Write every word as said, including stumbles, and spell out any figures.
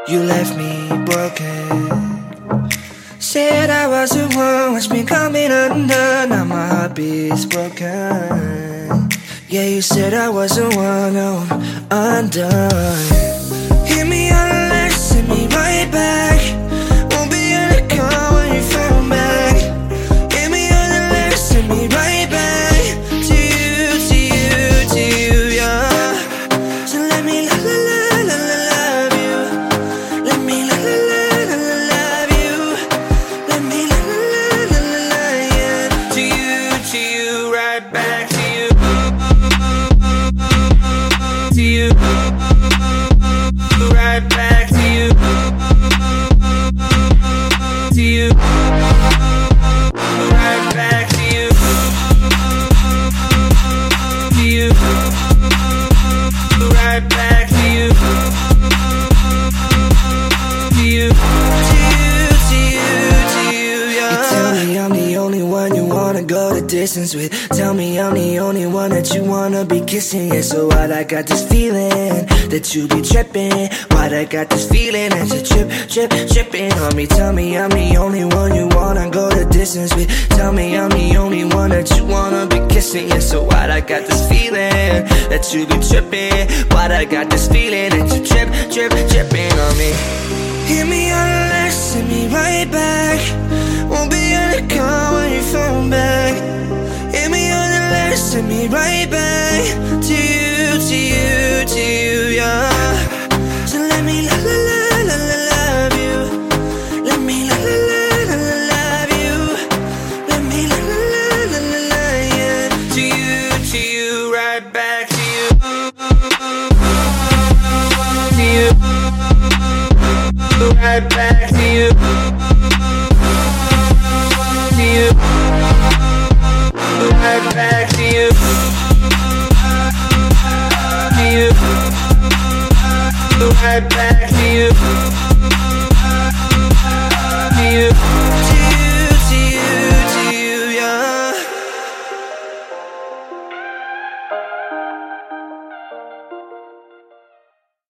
You left me broken. Said I was the one, watch me coming undone. Now my heart beats broken. Yeah, you said I was the one, now I'm undone. Hit me on the left, send me right back. Won't be in the car when you phone back. Hit me on the left, send me right back. To you, to you, to you, yeah. So let me la la la la la love you. Let me la la la la la love you. Let me la la la la la la, yeah. To you, to you, right back to you. To you, right back to you. To you, right back to you. To you, right back to you. To you, to you, to you, to you, yeah. You tell me I'm the only one you wanna go the distance with. Tell me I'm the only one that you wanna be kissing. Yeah, so why'd I got this feeling that you be tripping? Why'd I got this feeling that you trip, trip, tripping on me? Tell me I'm the only one you wanna go the distance with. Tell me I'm the only one that you wanna be kissing. Yeah, so why'd I got this feeling that you be tripping? Why'd I got this feeling that you trip, trip, tripping on me? Hit me on the left, send me right back. Won't be in the car when you phone back. Hit me on the left, send me right back. To you, to you, to you, yeah. So let me la la la la la love you. Let me la la la la la love you. Let me la la la la la la, yeah. To you, to you, right back to you. To you, right back to you. To you, right back to you. To you, right back to you. To you.